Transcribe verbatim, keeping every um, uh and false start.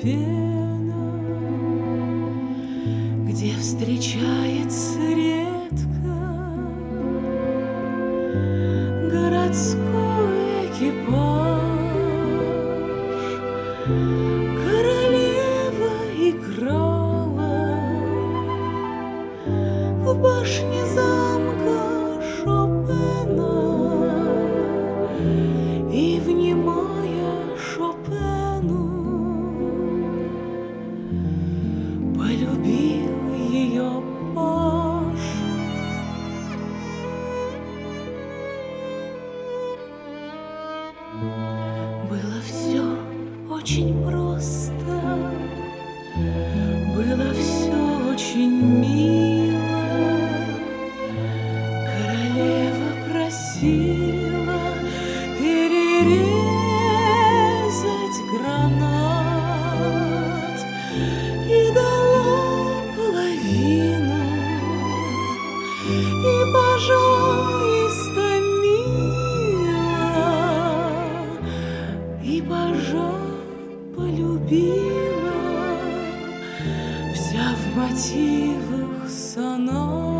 пена, где встречается редко городской экипаж. Королева играла в башне замка Шопена, и, внимая Шопену, полюбил ее паж. Было все очень просто, было все очень мило. Королева просила перерезать гранат и дала половину, и пажа истомила, и пажа полюбила, вся в мотивах сонат.